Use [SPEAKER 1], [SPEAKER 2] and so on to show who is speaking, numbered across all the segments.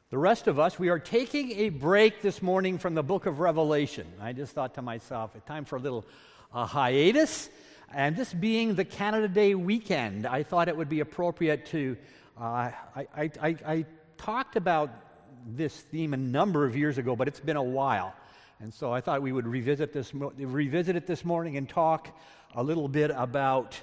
[SPEAKER 1] The rest of us, we are taking a break this morning from the book of Revelation. I just thought to myself, it's time for a little hiatus. And this being the Canada Day weekend, I thought it would be appropriate to... I talked about this theme a number of years ago, but it's been a while. And so I thought we would revisit it this morning and talk a little bit about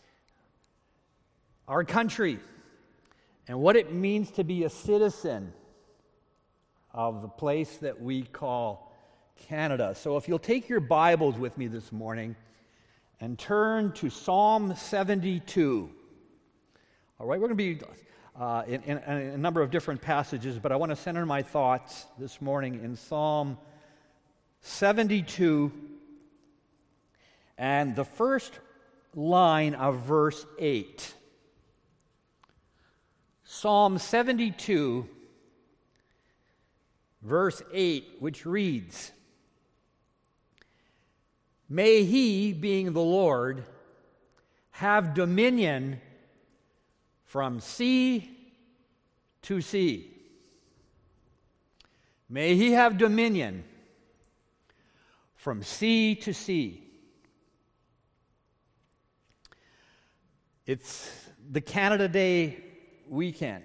[SPEAKER 1] our country and what it means to be a citizen of the place that we call Canada. So if you'll take your Bibles with me this morning and turn to Psalm 72. All right, we're going to be in a number of different passages, but I want to center my thoughts this morning in Psalm 72 and the first line of verse 8. Psalm 72, verse 8, which reads, "May he, being the Lord, have dominion from sea to sea." May he have dominion from sea to sea. It's the Canada Day weekend.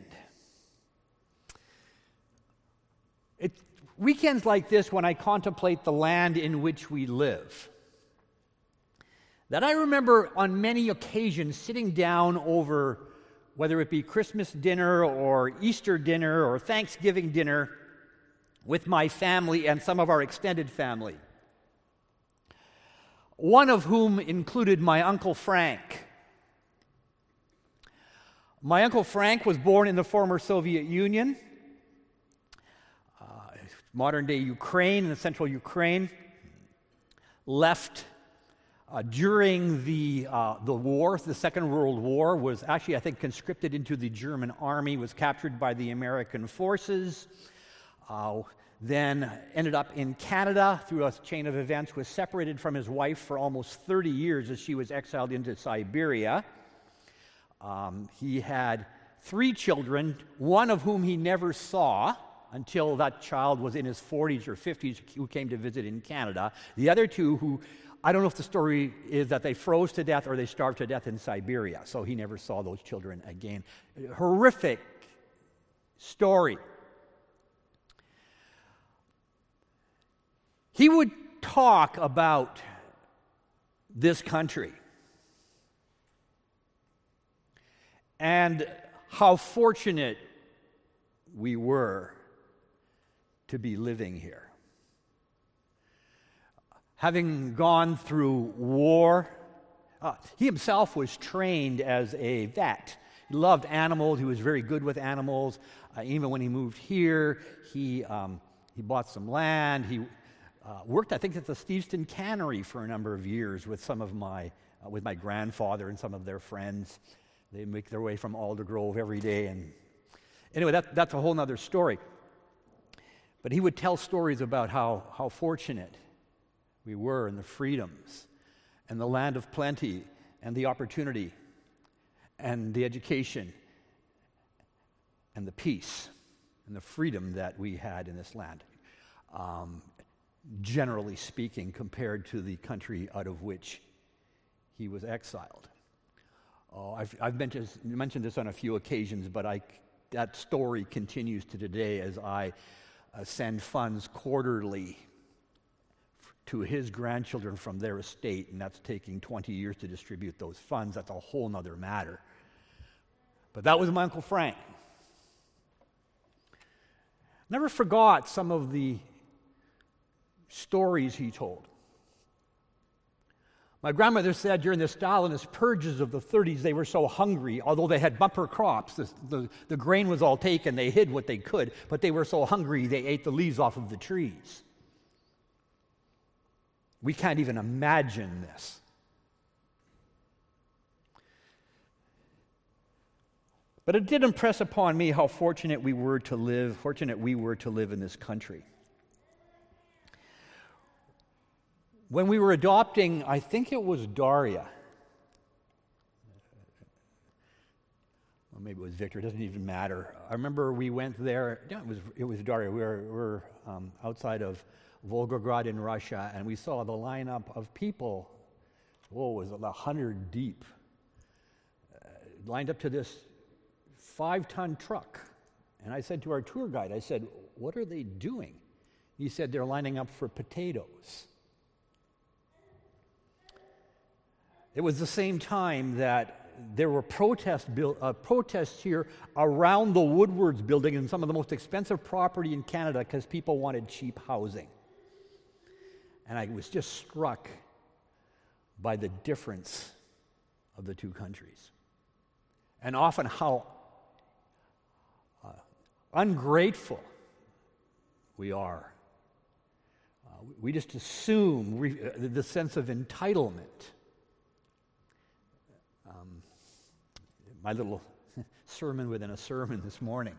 [SPEAKER 1] It's weekends like this when I contemplate the land in which we live, that I remember on many occasions sitting down over, whether it be Christmas dinner or Easter dinner or Thanksgiving dinner, with my family and some of our extended family, one of whom included my Uncle Frank. My Uncle Frank was born in the former Soviet Union, modern-day Ukraine, in the central Ukraine, left during the war, the Second World War, was actually, I think, conscripted into the German army, was captured by the American forces, then ended up in Canada through a chain of events, was separated from his wife for almost 30 years as she was exiled into Siberia. He had 3 children, one of whom he never saw until that child was in his 40s or 50s, who came to visit in Canada. The other 2 who, I don't know if the story is that they froze to death or they starved to death in Siberia, so he never saw those children again. Horrific story. He would talk about this country and how fortunate we were to be living here. Having gone through war, he himself was trained as a vet. He loved animals. He was very good with animals. Even when he moved here, he bought some land. He worked, I think, at the Steveston Cannery for a number of years with with my grandfather and some of their friends. They make their way from Aldergrove every day. And anyway, that's a whole other story. But he would tell stories about how fortunate we were in the freedoms and the land of plenty and the opportunity and the education and the peace and the freedom that we had in this land, generally speaking, compared to the country out of which he was exiled. I've mentioned this on a few occasions, but that story continues to today as I send funds quarterly to his grandchildren from their estate, and that's taking 20 years to distribute those funds. That's a whole other matter. But that was my Uncle Frank. Never forgot some of the stories he told. My grandmother said during the Stalinist purges of the 30s, they were so hungry, although they had bumper crops, the grain was all taken, they hid what they could, but they were so hungry they ate the leaves off of the trees. We can't even imagine this. But it did impress upon me how fortunate we were to live in this country. When we were adopting, I think it was Daria, Well, maybe it was Victor. It doesn't even matter. I remember we went there. Yeah, it was Daria. We were outside of Volgograd in Russia, and we saw the lineup of people. Oh, it was 100 deep, lined up to this 5-ton truck. And I said to our tour guide, I said, "What are they doing?" He said, "They're lining up for potatoes." It was the same time that there were protests here around the Woodwards building and some of the most expensive property in Canada because people wanted cheap housing. And I was just struck by the difference of the two countries. And often how ungrateful we are. We just assume the sense of entitlement. My little sermon within a sermon this morning.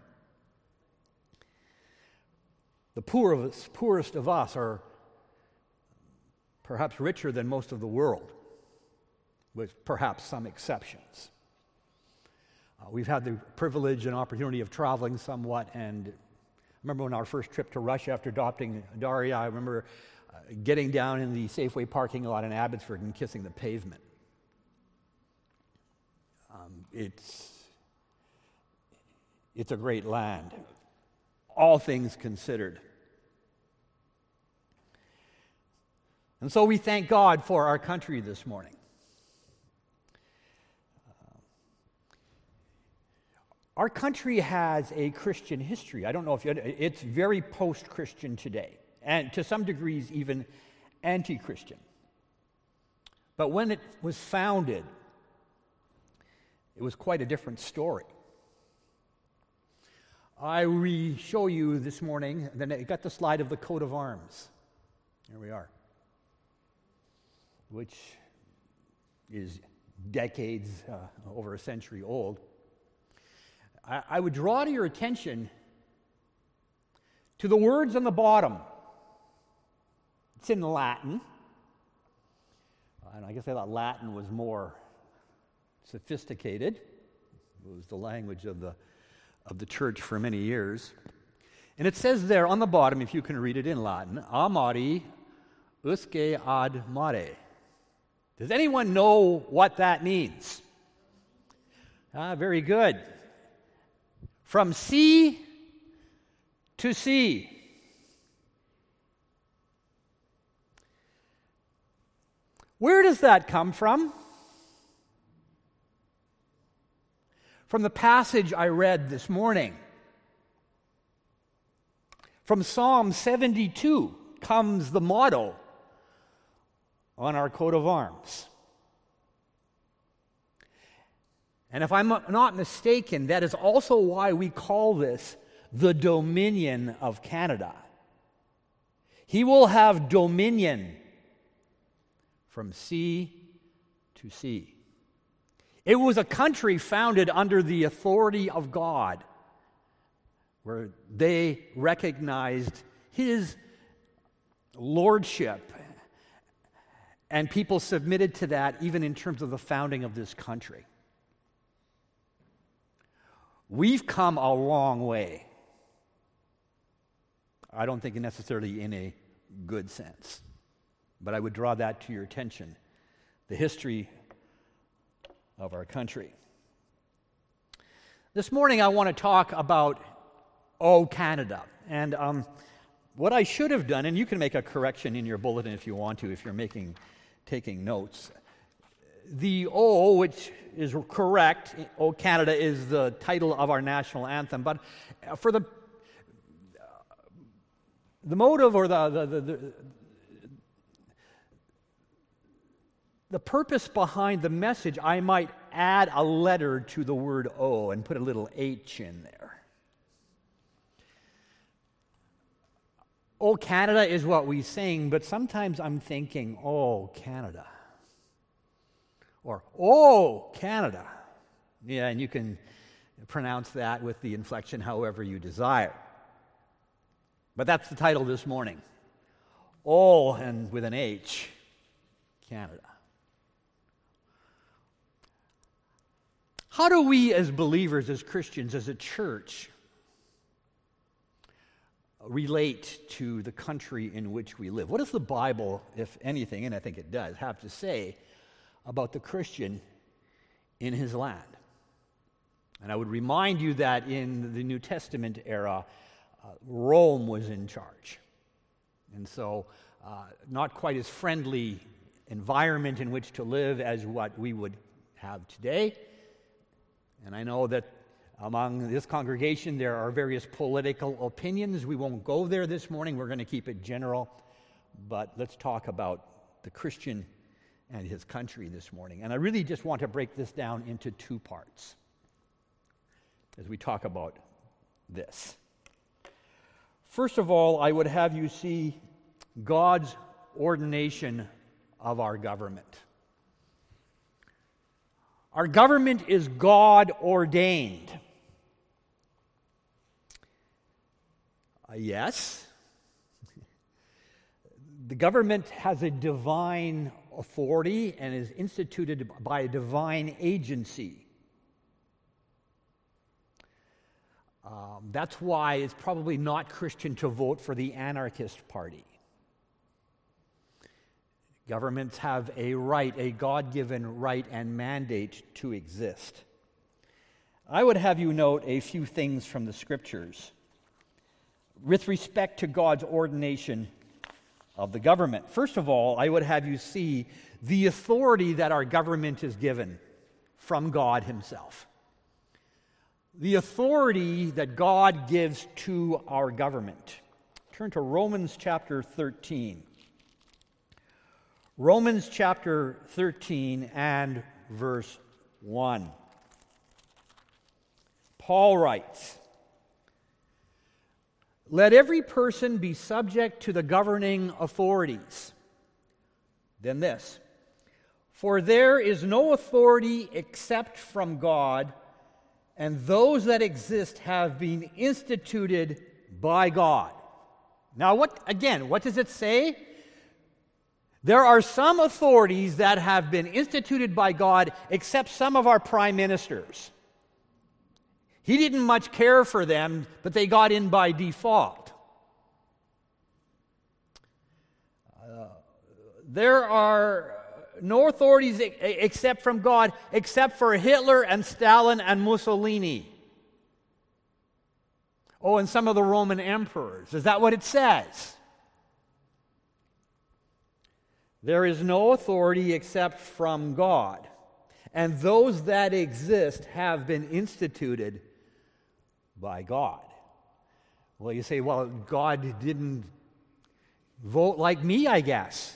[SPEAKER 1] The poorest of us are perhaps richer than most of the world, with perhaps some exceptions. We've had the privilege and opportunity of traveling somewhat, and I remember on our first trip to Russia after adopting Daria, I remember getting down in the Safeway parking lot in Abbotsford and kissing the pavement. It's a great land, all things considered. And so we thank God for our country this morning. Our country has a Christian history. I don't know if it's very post-Christian today, and to some degrees even anti-Christian. But when it was founded, it was quite a different story. I show you this morning, then I got the slide of the coat of arms. Here we are. Which is decades, over a century old. I would draw to your attention to the words on the bottom. It's in Latin. And I guess I thought Latin was more sophisticated. It was the language of the church for many years. And it says there on the bottom, if you can read it in Latin, amari usque ad mare. Does anyone know what that means? Very good. From sea to sea. Where does that come from? From the passage I read this morning. From Psalm 72 comes the motto on our coat of arms. And if I'm not mistaken, that is also why we call this the Dominion of Canada. He will have dominion from sea to sea. It was a country founded under the authority of God, where they recognized His lordship, and people submitted to that even in terms of the founding of this country. We've come a long way. I don't think necessarily in a good sense, but I would draw that to your attention, the history of our country. This morning I want to talk about O Canada, and what I should have done, and you can make a correction in your bulletin if you want to, if you're taking notes. The O, which is correct, O Canada, is the title of our national anthem, but for the motive or the purpose behind the message, I might add a letter to the word O and put a little H in there. O Canada is what we sing, but sometimes I'm thinking, oh, Canada. Or, oh, Canada. Yeah, and you can pronounce that with the inflection however you desire. But that's the title this morning. Oh, and with an H, Canada. How do we as believers, as Christians, as a church, relate to the country in which we live? What does the Bible, if anything, and I think it does, have to say about the Christian in his land? And I would remind you that in the New Testament era, Rome was in charge. And so, not quite as friendly environment in which to live as what we would have today. And I know that among this congregation there are various political opinions. We won't go there this morning. We're going to keep it general. But let's talk about the Christian and his country this morning. And I really just want to break this down into two parts as we talk about this. First of all, I would have you see God's ordination of our government. Our government is God ordained. Yes. The government has a divine authority and is instituted by a divine agency. That's why it's probably not Christian to vote for the anarchist party. Governments have a right, a God-given right and mandate to exist. I would have you note a few things from the Scriptures with respect to God's ordination of the government. First of all, I would have you see the authority that our government is given from God Himself. The authority that God gives to our government. Turn to Romans chapter 13. Romans chapter 13 and verse 1. Paul writes, "Let every person be subject to the governing authorities." Then this, "For there is no authority except from God, and those that exist have been instituted by God." Now, what does it say? There are some authorities that have been instituted by God, except some of our prime ministers. He didn't much care for them, but they got in by default. There are no authorities except from God, except for Hitler and Stalin and Mussolini. Oh, and some of the Roman emperors. Is that what it says? There is no authority except from God, and those that exist have been instituted by God. Well, you say, well, God didn't vote like me, I guess.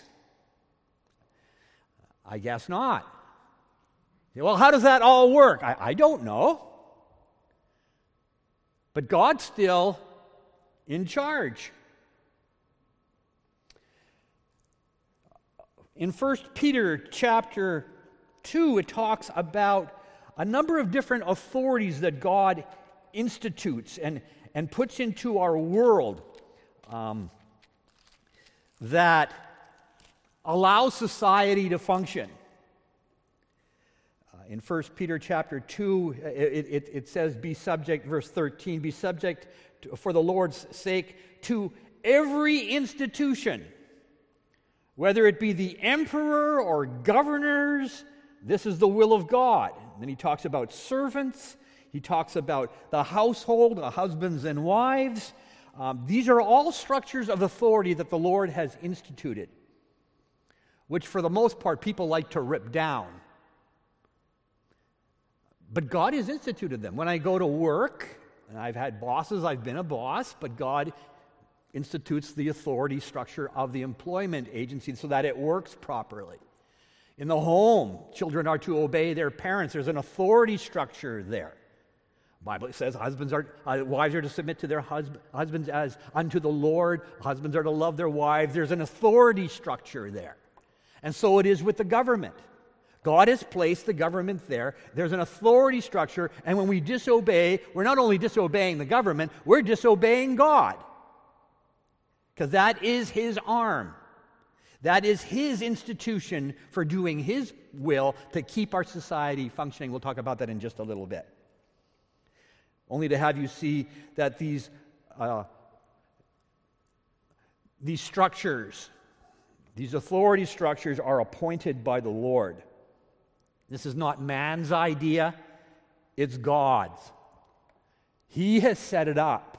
[SPEAKER 1] I guess not. Well, how does that all work? I don't know. But God's still in charge. In 1 Peter chapter 2, it talks about a number of different authorities that God institutes and puts into our world that allows society to function. In 1 Peter chapter 2, it says, be subject, verse 13, be subject for the Lord's sake to every institution, whether it be the emperor or governors. This is the will of God. And then he talks about servants. He talks about the household, the husbands and wives. These are all structures of authority that the Lord has instituted, which for the most part people like to rip down. But God has instituted them. When I go to work, and I've had bosses, I've been a boss, but God institutes the authority structure of the employment agency so that it works properly. In the home, children are to obey their parents. There's an authority structure there. The Bible says wives are to submit to their husbands as unto the Lord. Husbands are to love their wives. There's an authority structure there. And so it is with the government. God has placed the government there. There's an authority structure, and when we disobey, we're not only disobeying the government, we're disobeying God. Because that is His arm. That is his institution for doing his will to keep our society functioning. We'll talk about that in just a little bit. Only to have you see that these structures, these authority structures, are appointed by the Lord. This is not man's idea, it's God's. He has set it up.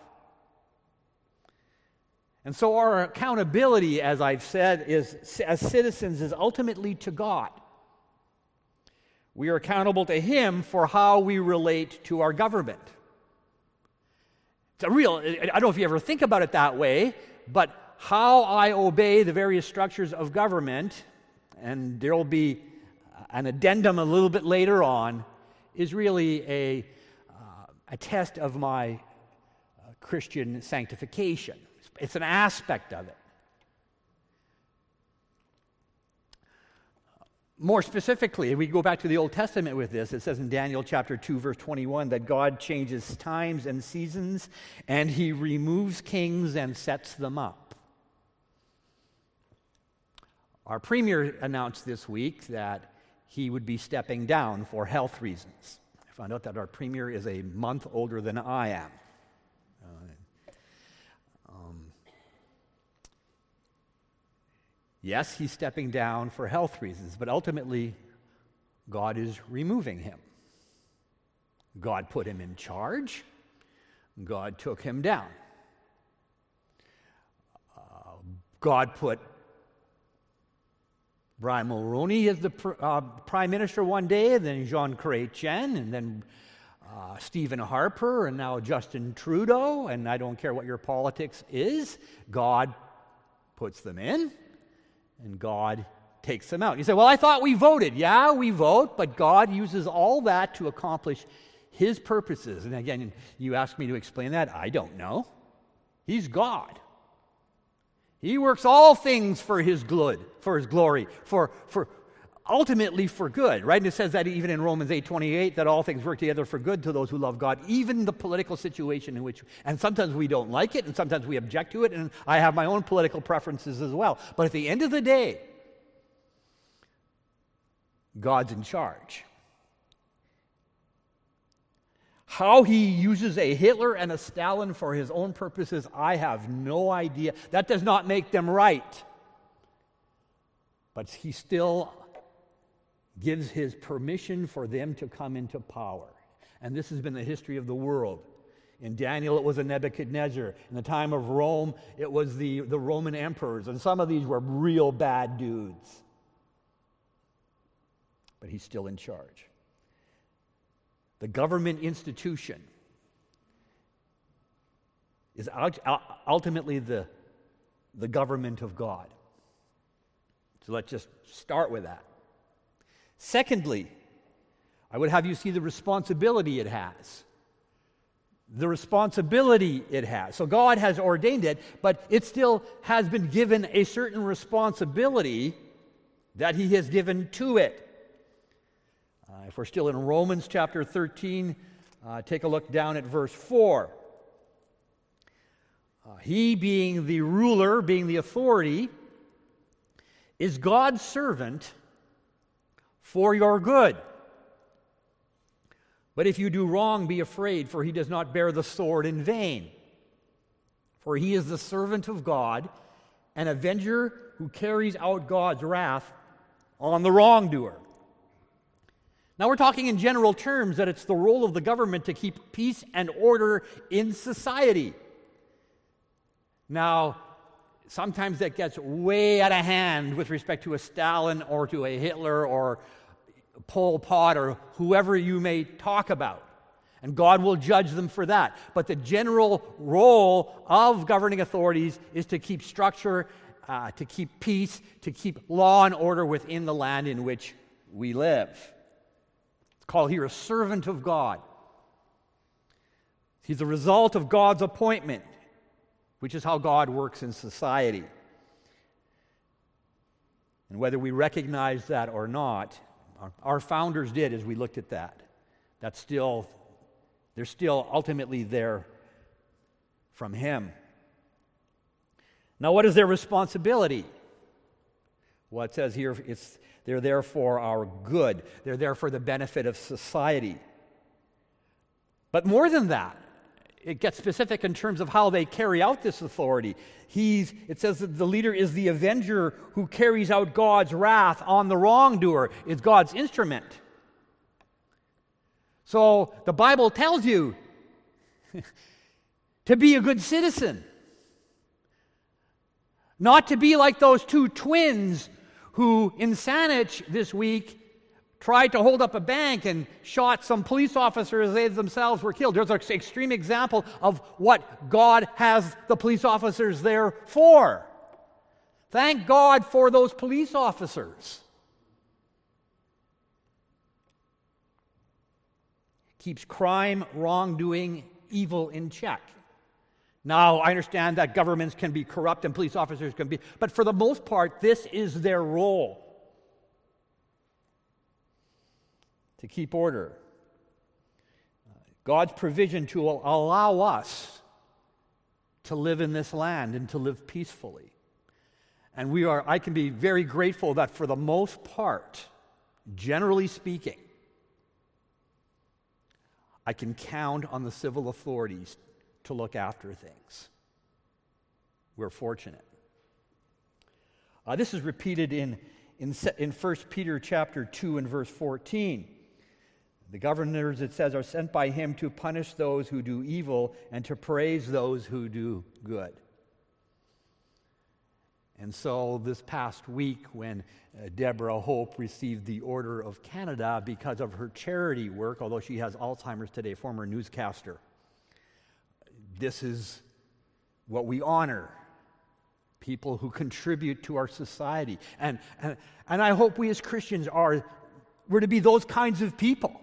[SPEAKER 1] And so our accountability, as I've said, as citizens, is ultimately to God. We are accountable to Him for how we relate to our government. It's I don't know if you ever think about it that way, but how I obey the various structures of government, and there will be an addendum a little bit later on, is really a test of my Christian sanctification. It's an aspect of it. More specifically, we go back to the Old Testament with this. It says in Daniel chapter 2, verse 21, that God changes times and seasons, and He removes kings and sets them up. Our premier announced this week that he would be stepping down for health reasons. I found out that our premier is a month older than I am. Yes, he's stepping down for health reasons, but ultimately, God is removing him. God put him in charge. God took him down. God put Brian Mulroney as the prime minister one day, and then Jean Chrétien, and then Stephen Harper, and now Justin Trudeau, and I don't care what your politics is, God puts them in. And God takes them out. You say, well, I thought we voted. Yeah, we vote, but God uses all that to accomplish His purposes. And again, you ask me to explain that. I don't know. He's God. He works all things for His good, for His glory, for ultimately for good, right? And it says that even in Romans 8:28, that all things work together for good to those who love God, even the political situation in which, and sometimes we don't like it, and sometimes we object to it, and I have my own political preferences as well. But at the end of the day, God's in charge. How He uses a Hitler and a Stalin for His own purposes, I have no idea. That does not make them right. But He still gives His permission for them to come into power. And this has been the history of the world. In Daniel, it was a Nebuchadnezzar. In the time of Rome, it was the Roman emperors. And some of these were real bad dudes. But He's still in charge. The government institution is ultimately the government of God. So let's just start with that. Secondly, I would have you see the responsibility it has. The responsibility it has. So God has ordained it, but it still has been given a certain responsibility that He has given to it. If we're still in Romans chapter 13, take a look down at verse 4. He, being the ruler, being the authority, is God's servant for your good. But if you do wrong, be afraid, for He does not bear the sword in vain. For He is the servant of God, an avenger who carries out God's wrath on the wrongdoer. Now we're talking in general terms that it's the role of the government to keep peace and order in society. Now, sometimes that gets way out of hand with respect to a Stalin or to a Hitler or Pol Pot or whoever you may talk about. And God will judge them for that. But the general role of governing authorities is to keep structure, to keep peace, to keep law and order within the land in which we live. It's called here a servant of God. He's the result of God's appointment, which is how God works in society. And whether we recognize that or not, our founders did as we looked at that. They're still ultimately there from Him. Now, what is their responsibility? Well, it says here, they're there for our good. They're there for the benefit of society. But more than that, it gets specific in terms of how they carry out this authority. It says that the leader is the avenger who carries out God's wrath on the wrongdoer, is God's instrument. So the Bible tells you to be a good citizen. Not to be like those two twins who in Saanich this week tried to hold up a bank and shot some police officers. They themselves were killed. There's an extreme example of what God has the police officers there for. Thank God for those police officers. Keeps crime, wrongdoing, evil in check. Now, I understand that governments can be corrupt and police officers can be, but for the most part, this is their role. To keep order. God's provision to allow us to live in this land and to live peacefully. And I can be very grateful that for the most part, generally speaking, I can count on the civil authorities to look after things. We're fortunate. This is repeated in 1 Peter chapter 2 and verse 14. The governors, it says, are sent by him to punish those who do evil and to praise those who do good. And so this past week when Deborah Hope received the Order of Canada because of her charity work, although she has Alzheimer's today, former newscaster, this is what we honor. People who contribute to our society. And I hope we as Christians we're to be those kinds of people.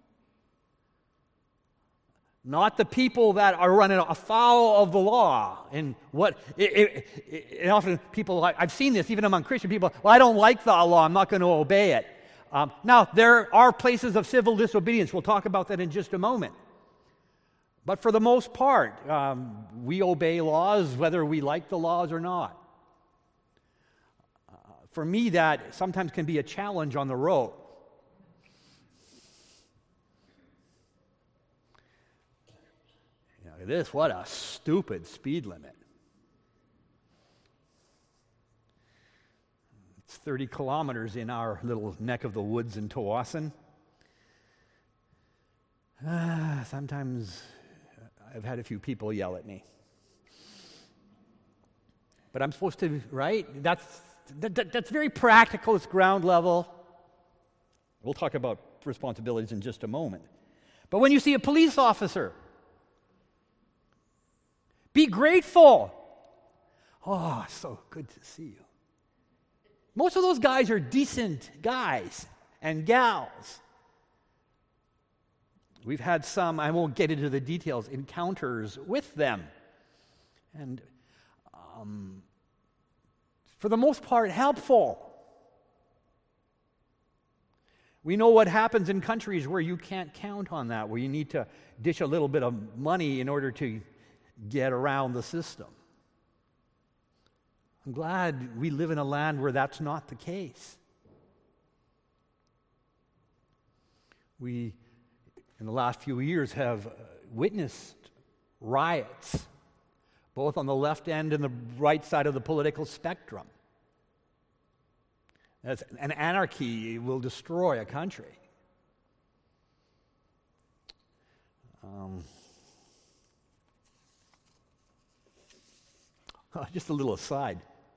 [SPEAKER 1] Not the people that are running afoul of the law. And often people, I've seen this even among Christian people, well, I don't like the law, I'm not going to obey it. Now, there are places of civil disobedience. We'll talk about that in just a moment. But for the most part, we obey laws whether we like the laws or not. For me, that sometimes can be a challenge on the road. What a stupid speed limit. It's 30 kilometers in our little neck of the woods in Tawasin. Sometimes I've had a few people yell at me. But I'm supposed to, right? That's very practical, it's ground level. We'll talk about responsibilities in just a moment. But when you see a police officer, be grateful. Oh, so good to see you. Most of those guys are decent guys and gals. We've had some, I won't get into the details, encounters with them. And for the most part, helpful. We know what happens in countries where you can't count on that, where you need to dish a little bit of money in order to get around the system. I'm glad we live in a land where that's not the case. We, in the last few years, have witnessed riots, both on the left end and the right side of the political spectrum. An anarchy will destroy a country. Just a little aside.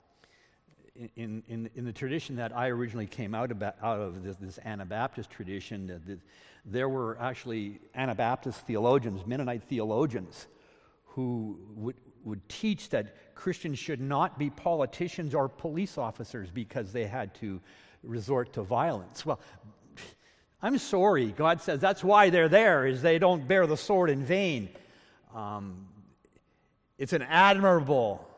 [SPEAKER 1] In the tradition that I originally came out of this Anabaptist tradition, there were actually Anabaptist theologians, Mennonite theologians, who would teach that Christians should not be politicians or police officers because they had to resort to violence. Well, I'm sorry. God says that's why they're there, is they don't bear the sword in vain. It's an admirable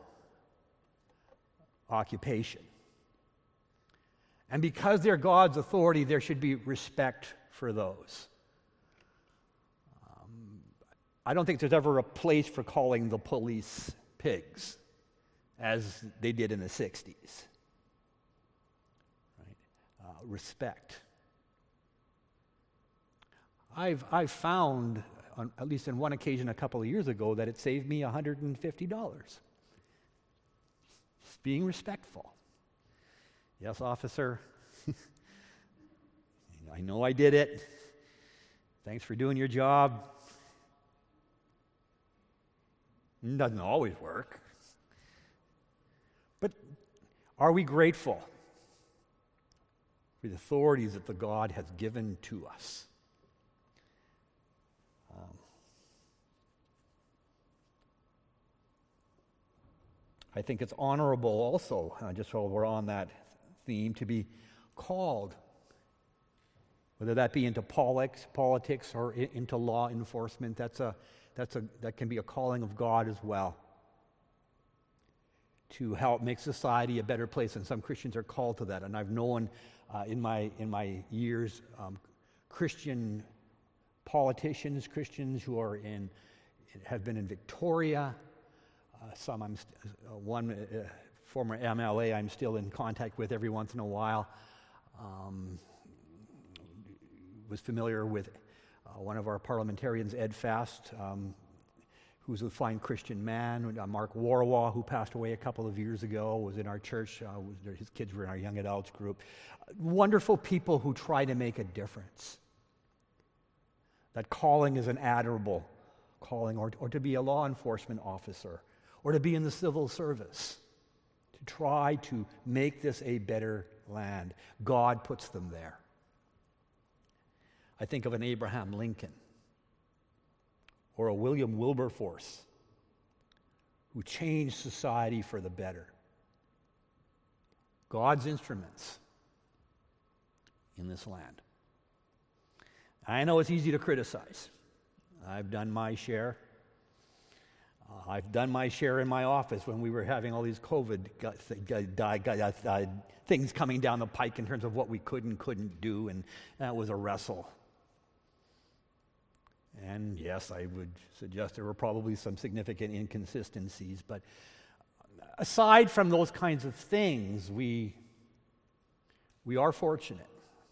[SPEAKER 1] occupation. And because they're God's authority, there should be respect for those. I don't think there's ever a place for calling the police pigs, as they did in the 60s. respect. I've found, at least on one occasion a couple of years ago, that it saved me $150. Just being respectful. Yes, officer. I know I did it. Thanks for doing your job. It doesn't always work. But are we grateful for the authorities that the God has given to us? I think it's honorable also, just while we're on that theme, to be called, whether that be into politics or into law enforcement. That can be a calling of God as well, to help make society a better place, and some Christians are called to that. And I've known in my years Christian politicians, Christians who have been in Victoria. One former MLA I'm still in contact with every once in a while. Was familiar with one of our parliamentarians, Ed Fast, who's a fine Christian man. Mark Warwa, who passed away a couple of years ago, was in our church. His kids were in our young adults group. Wonderful people who try to make a difference. That calling is an admirable calling, or to be a law enforcement officer, or to be in the civil service, to try to make this a better land. God puts them there. I think of an Abraham Lincoln or a William Wilberforce who changed society for the better. God's instruments in this land. I know it's easy to criticize. I've done my share. I've done my share in my office when we were having all these COVID things coming down the pike in terms of what we could and couldn't do, and that was a wrestle. And yes, I would suggest there were probably some significant inconsistencies, but aside from those kinds of things, we are fortunate.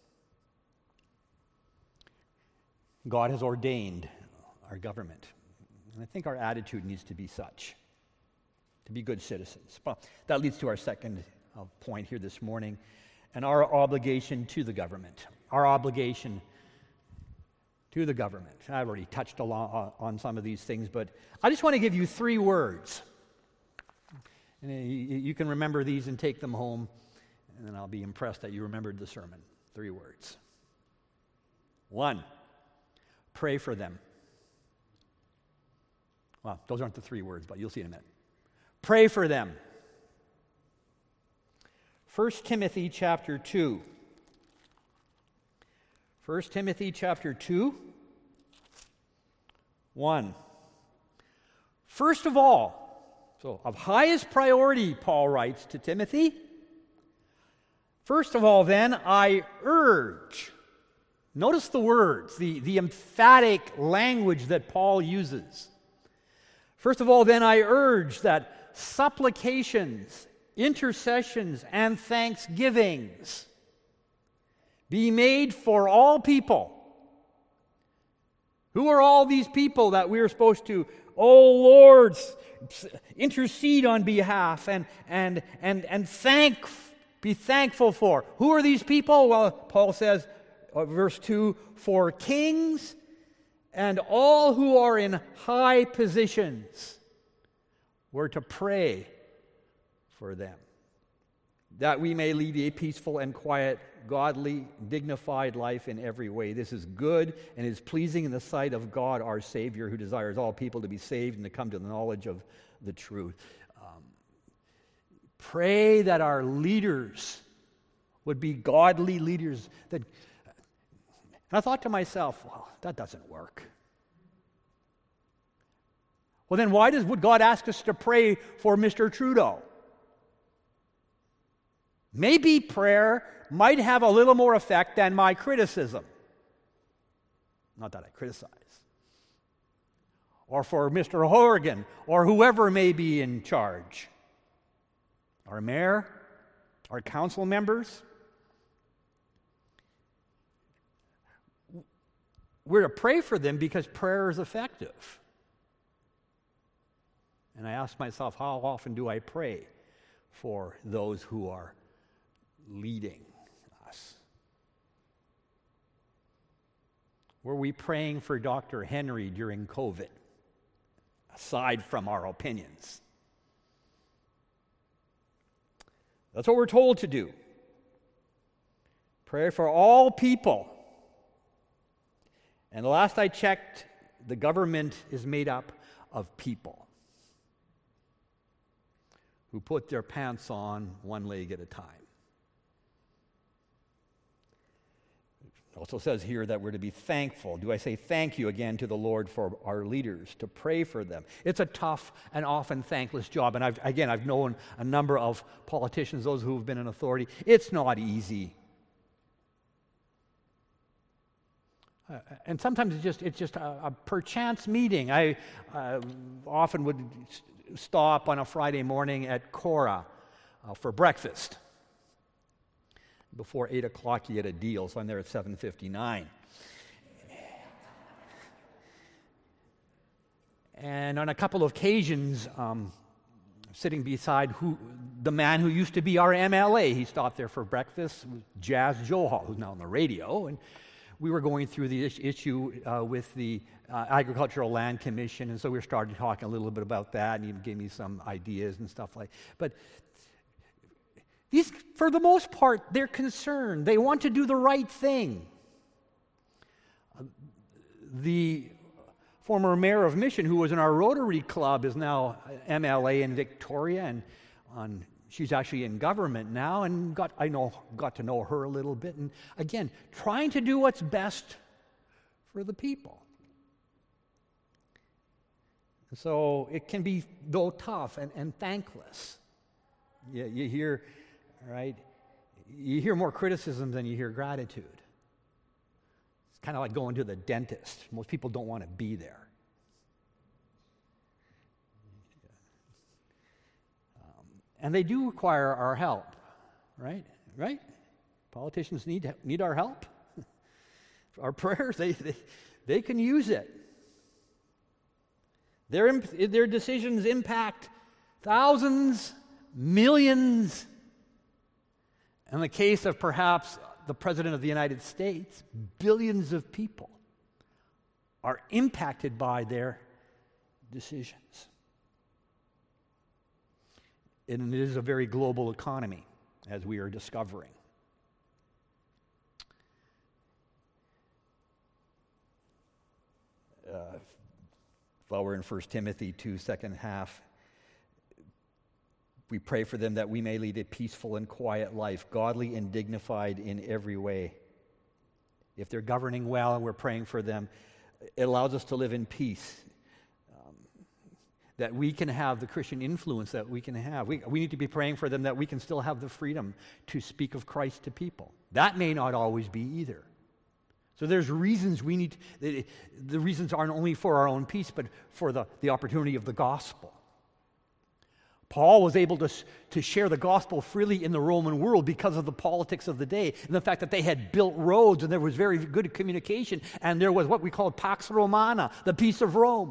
[SPEAKER 1] God has ordained our government. And I think our attitude needs to be such, to be good citizens. Well, that leads to our second point here this morning, and our obligation to the government. Our obligation to the government. I've already touched on some of these things, but I just want to give you 3 words. And you can remember these and take them home, and then I'll be impressed that you remembered the sermon. 3 words. 1, pray for them. Well, those aren't the 3 words, but you'll see in a minute. Pray for them. 1 Timothy chapter 2. 1 Timothy chapter 2, 1. First of all, so of highest priority, Paul writes to Timothy, first of all, then, I urge. Notice the words, the emphatic language that Paul uses. First of all, then, I urge that supplications, intercessions, and thanksgivings be made for all people. Who are all these people that we are supposed to, oh Lord, intercede on behalf and be thankful for? Who are these people? Well, Paul says, verse 2, for kings and all who are in high positions. We're to pray for them, that we may lead a peaceful and quiet, godly, dignified life in every way. This is good and is pleasing in the sight of God our Savior, who desires all people to be saved and to come to the knowledge of the truth. Pray that our leaders would be godly leaders. And I thought to myself, well, that doesn't work. Well, then why would God ask us to pray for Mr. Trudeau? Maybe prayer might have a little more effect than my criticism. Not that I criticize. Or for Mr. Horgan, or whoever may be in charge. Our mayor, our council members. we're to pray for them because prayer is effective. And I ask myself, how often do I pray for those who are leading us? Were we praying for Dr. Henry during COVID, aside from our opinions? That's what we're told to do. Pray for all people. And the last I checked, the government is made up of people who put their pants on one leg at a time. It also says here that we're to be thankful. Do I say thank you again to the Lord for our leaders, to pray for them? It's a tough and often thankless job. And I've known a number of politicians, those who have been in authority. It's not easy. And sometimes it's just a perchance meeting. I often would stop on a Friday morning at Cora for breakfast. Before 8 o'clock, you get a deal, so I'm there at 7:59. And on a couple of occasions, sitting beside the man who used to be our MLA, he stopped there for breakfast, Jazz Johal, who's now on the radio, and we were going through the issue with the Agricultural Land Commission, and so we started talking a little bit about that, and he gave me some ideas and stuff like that. But these, for the most part, they're concerned. They want to do the right thing. The former mayor of Mission, who was in our Rotary Club, is now MLA in Victoria, and she's actually in government now, and got to know her a little bit. And again, trying to do what's best for the people. So it can be, though, tough and thankless. You hear, right? You hear more criticism than you hear gratitude. It's kind of like going to the dentist. Most people don't want to be there. And they do require our help, right? Right? Politicians need our help. Our prayers, they can use it. Their decisions impact thousands, millions. In the case of perhaps the President of the United States, billions of people are impacted by their decisions. And it is a very global economy, as we are discovering. While we're in 1 Timothy 2, second half, we pray for them that we may lead a peaceful and quiet life, godly and dignified in every way. If they're governing well and we're praying for them, it allows us to live in peace. That we can have the Christian influence that we can have. We need to be praying for them that we can still have the freedom to speak of Christ to people. That may not always be either. So there's reasons we need, the reasons aren't only for our own peace, but for the opportunity of the gospel. Paul was able to share the gospel freely in the Roman world because of the politics of the day and the fact that they had built roads and there was very good communication and there was what we call Pax Romana, the peace of Rome.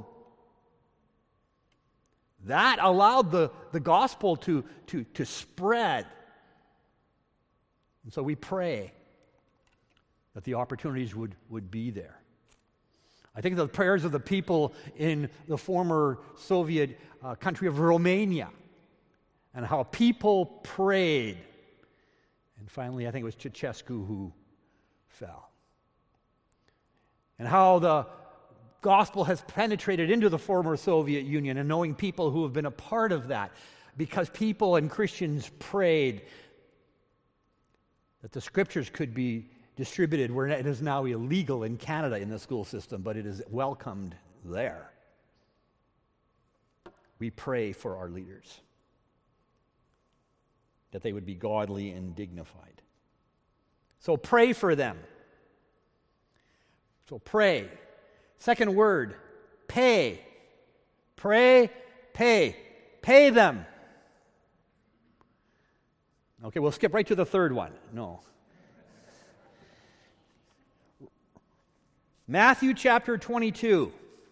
[SPEAKER 1] That allowed the gospel to spread. And so we pray that the opportunities would be there. I think of the prayers of the people in the former Soviet country of Romania and how people prayed. And finally, I think it was Ceausescu who fell. And how the gospel has penetrated into the former Soviet Union, and knowing people who have been a part of that because people and Christians prayed that the scriptures could be distributed where it is now illegal in Canada in the school system, but it is welcomed there. We pray for our leaders, that they would be godly and dignified. So pray for them. So pray. Second word, pay. Pray, pay. Pay them. Okay, we'll skip right to the third one. No. Matthew chapter 22.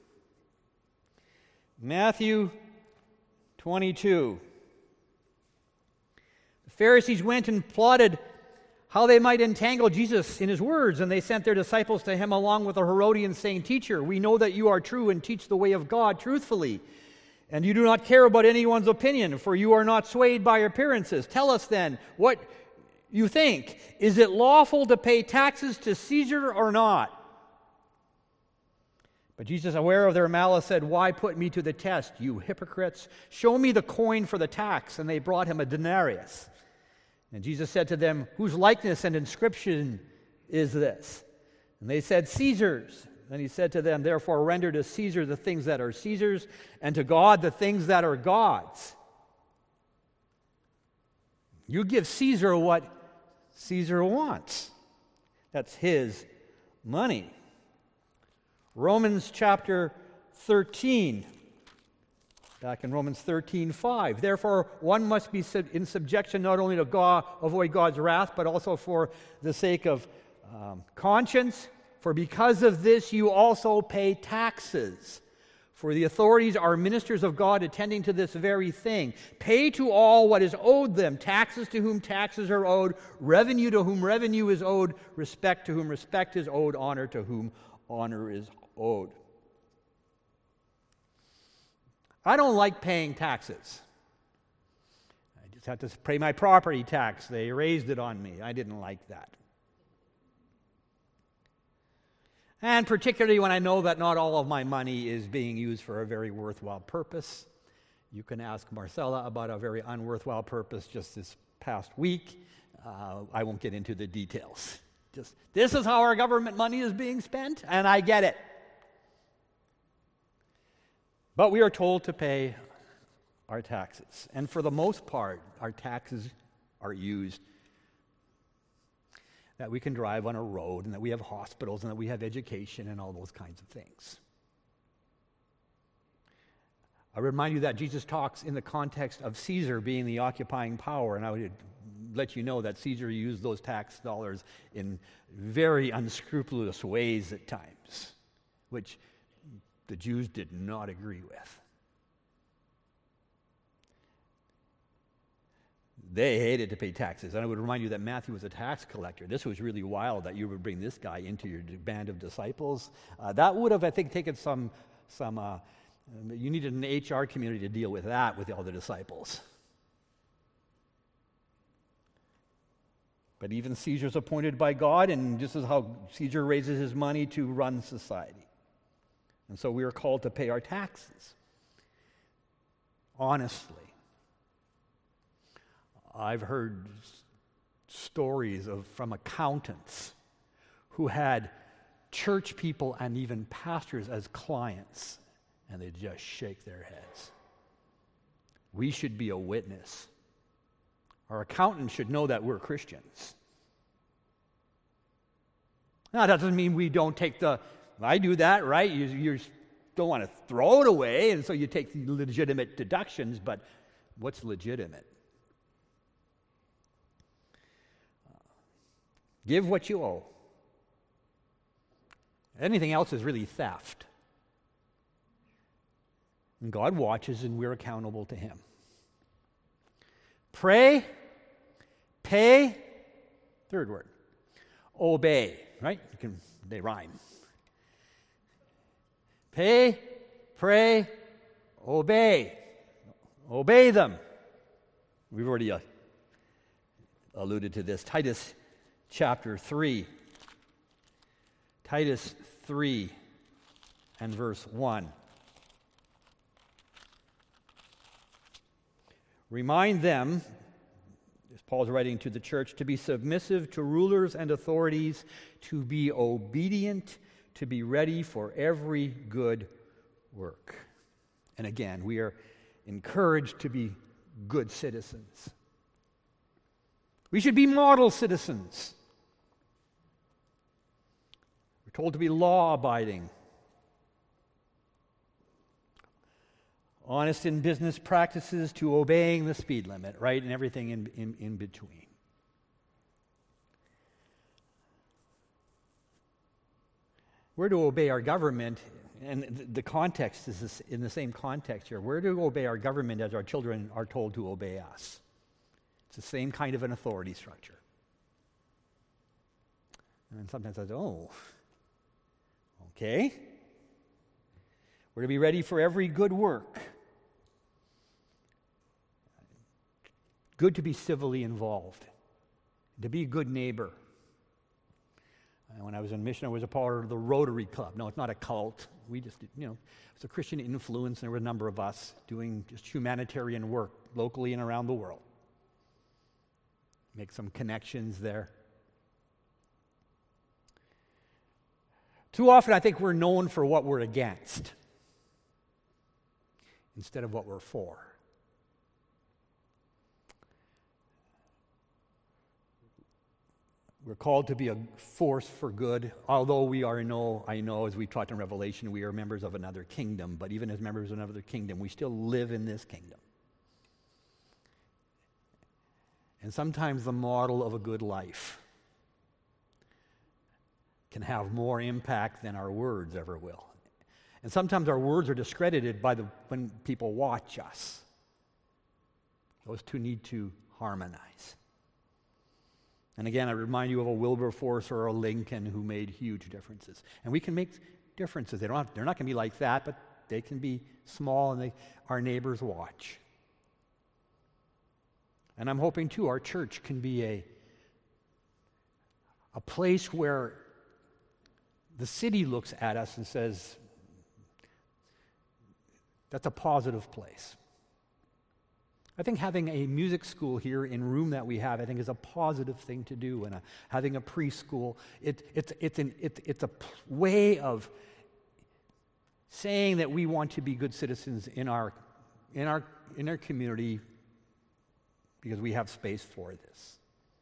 [SPEAKER 1] Matthew 22. The Pharisees went and plotted how they might entangle Jesus in his words, and they sent their disciples to him along with the Herodians, saying, "Teacher, we know that you are true and teach the way of God truthfully, and you do not care about anyone's opinion, for you are not swayed by appearances. Tell us then what you think. Is it lawful to pay taxes to Caesar or not?" But Jesus, aware of their malice, said, "Why put me to the test, you hypocrites? Show me the coin for the tax." And they brought him a denarius. And Jesus said to them, "Whose likeness and inscription is this?" And they said, "Caesar's." Then he said to them, "Therefore render to Caesar the things that are Caesar's, and to God the things that are God's." You give Caesar what Caesar wants. That's his money. Romans chapter 13. Back in Romans 13:5. "Therefore, one must be in subjection not only to God, avoid God's wrath, but also for the sake of conscience. For because of this you also pay taxes. For the authorities are ministers of God, attending to this very thing. Pay to all what is owed them, taxes to whom taxes are owed, revenue to whom revenue is owed, respect to whom respect is owed, honor to whom honor is owed." I don't like paying taxes. I just have to pay my property tax. They raised it on me. I didn't like that. And particularly when I know that not all of my money is being used for a very worthwhile purpose. You can ask Marcella about a very unworthwhile purpose just this past week. I won't get into the details. Just, this is how our government money is being spent, and I get it. But we are told to pay our taxes. And for the most part, our taxes are used that we can drive on a road, and that we have hospitals, and that we have education, and all those kinds of things. I remind you that Jesus talks in the context of Caesar being the occupying power, and I would let you know that Caesar used those tax dollars in very unscrupulous ways at times, which the Jews did not agree with. They hated to pay taxes. And I would remind you that Matthew was a tax collector. This was really wild that you would bring this guy into your band of disciples. That would have, I think, taken some you needed an HR community to deal with that with all the disciples. But even Caesar's appointed by God, and this is how Caesar raises his money to run society. And so we are called to pay our taxes honestly. I've heard stories from accountants who had church people and even pastors as clients, and they just shake their heads. We should be a witness. Our accountant should know that we're Christians. Now, that doesn't mean we don't take I do that, right? You don't want to throw it away, and so you take the legitimate deductions, but what's legitimate? Give what you owe. Anything else is really theft. And God watches, and we're accountable to Him. Pray, pay, third word, obey, right? They rhyme. Pay, pray, obey. Obey them. We've already alluded to this. Titus chapter 3. Titus 3 and verse 1. Remind them, as Paul's writing to the church, to be submissive to rulers and authorities, to be obedient, to be ready for every good work. And again, we are encouraged to be good citizens. We should be model citizens. We're told to be law-abiding, honest in business practices, to obeying the speed limit, right, and everything in between. We're to obey our government, and the context is in the same context here. We're to obey our government as our children are told to obey us. It's the same kind of an authority structure. And then sometimes I say, oh, okay. We're to be ready for every good work. Good to be civilly involved, to be a good neighbor. When I was in mission, I was a part of the Rotary Club. No, it's not a cult. We just, it's a Christian influence, and there were a number of us doing just humanitarian work locally and around the world. Make some connections there. Too often, I think we're known for what we're against instead of what we're for. We're called to be a force for good, although I know, as we taught in Revelation, we are members of another kingdom, but even as members of another kingdom, we still live in this kingdom. And sometimes the model of a good life can have more impact than our words ever will. And sometimes our words are discredited when people watch us. Those two need to harmonize. And again, I remind you of a Wilberforce or a Lincoln who made huge differences. And we can make differences. They're not going to be like that, but they can be small, and our neighbors watch. And I'm hoping, too, our church can be a place where the city looks at us and says, that's a positive place. I think having a music school here in room that we have, I think, is a positive thing to do. And having a preschool, it's a way of saying that we want to be good citizens in our community because we have space for this.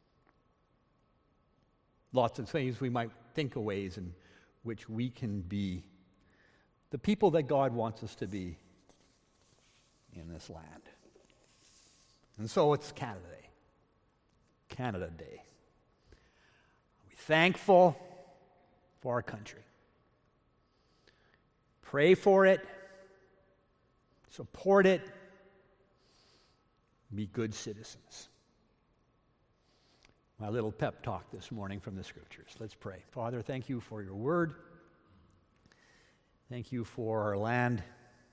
[SPEAKER 1] Lots of things we might think of ways in which we can be the people that God wants us to be in this land. And so it's Canada Day. We're thankful for our country. Pray for it. Support it. Be good citizens. My little pep talk this morning from the Scriptures. Let's pray. Father, thank you for your word. Thank you for our land.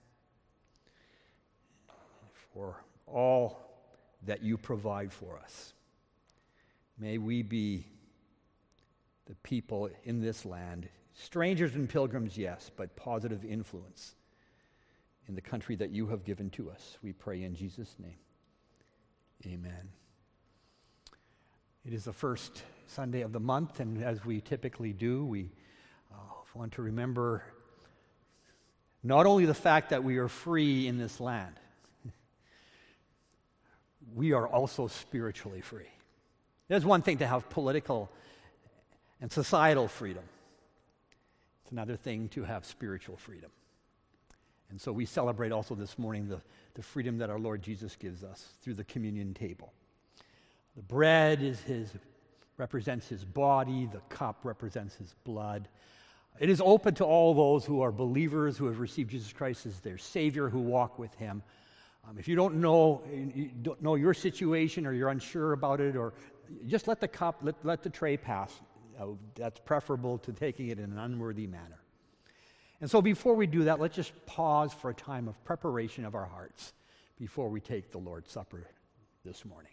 [SPEAKER 1] For all that you provide for us. May we be the people in this land, strangers and pilgrims, yes, but positive influence in the country that you have given to us. We pray in Jesus' name. Amen. It is the first Sunday of the month, and as we typically do, we want to remember not only the fact that we are free in this land, we are also spiritually free. There's one thing to have political and societal freedom. It's another thing to have spiritual freedom. And so we celebrate also this morning the freedom that our Lord Jesus gives us through the communion table. The bread represents his body, the cup represents his blood. It is open to all those who are believers, who have received Jesus Christ as their Savior, who walk with him. If you don't know your situation, or you're unsure about it, or just let the cup, let the tray pass. That's preferable to taking it in an unworthy manner. And so before we do that, let's just pause for a time of preparation of our hearts before we take the Lord's Supper this morning.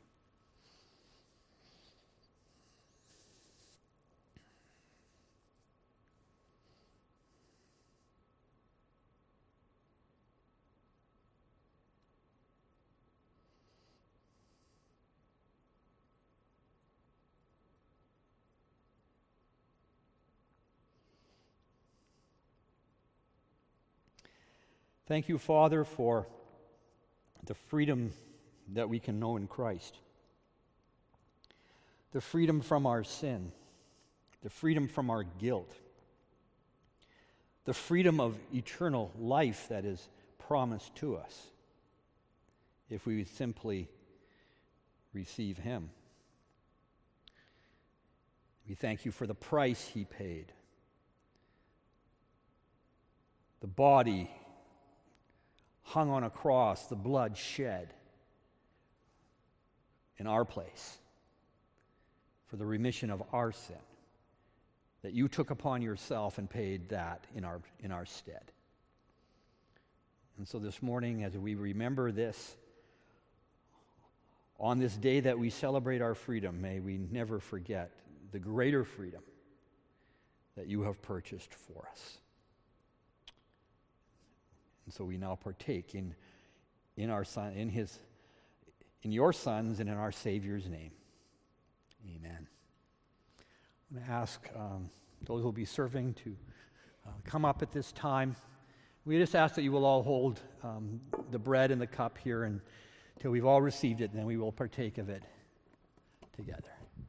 [SPEAKER 1] Thank you, Father, for the freedom that we can know in Christ. The freedom from our sin. The freedom from our guilt. The freedom of eternal life that is promised to us if we simply receive him. We thank you for the price he paid. the body hung on a cross, the blood shed in our place for the remission of our sin, that you took upon yourself and paid that in our stead. And so this morning, as we remember this, on this day that we celebrate our freedom, may we never forget the greater freedom that you have purchased for us. And so we now partake in our Son, in your Son's and in our Savior's name. Amen. I'm going to ask those who will be serving to come up at this time. We just ask that you will all hold the bread and the cup here until we've all received it, and then we will partake of it together.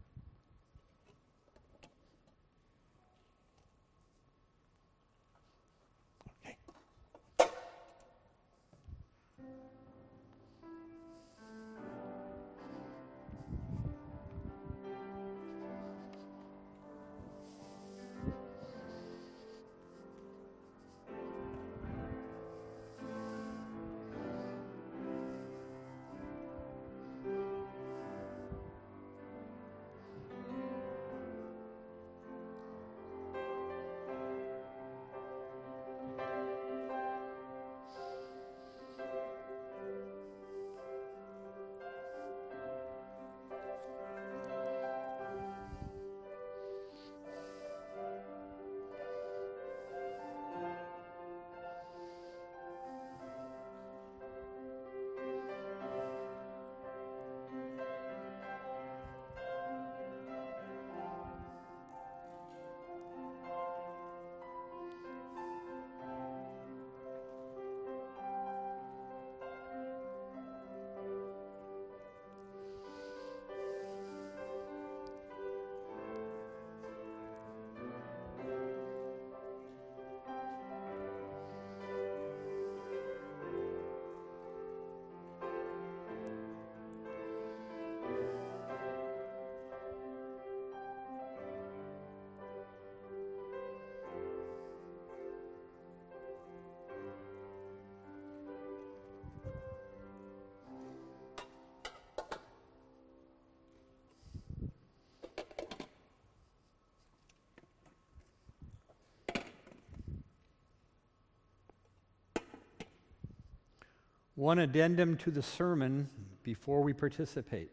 [SPEAKER 1] One addendum to the sermon before we participate.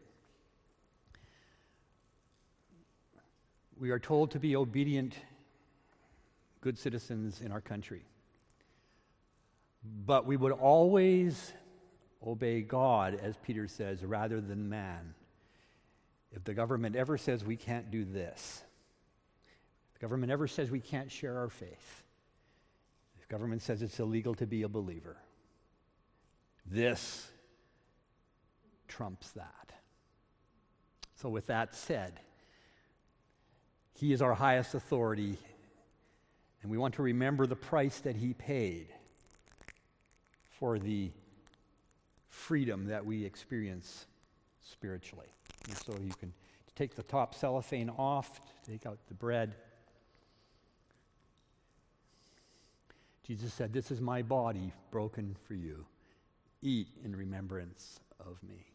[SPEAKER 1] We are told to be obedient, good citizens in our country. But we would always obey God, as Peter says, rather than man. If the government ever says we can't do this, if the government ever says we can't share our faith, if the government says it's illegal to be a believer, this trumps that. So with that said, he is our highest authority, and we want to remember the price that he paid for the freedom that we experience spiritually. And so you can take the top cellophane off, take out the bread. Jesus said, "This is my body broken for you. Eat in remembrance of me."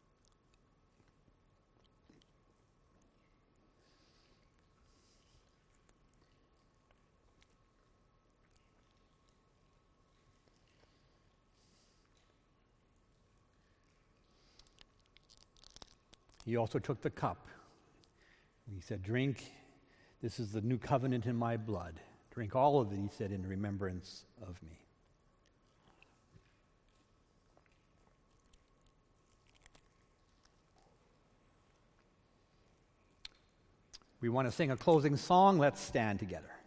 [SPEAKER 1] He also took the cup. He said, "Drink, this is the new covenant in my blood. Drink all of it," he said, "in remembrance of me." We want to sing a closing song. Let's stand together.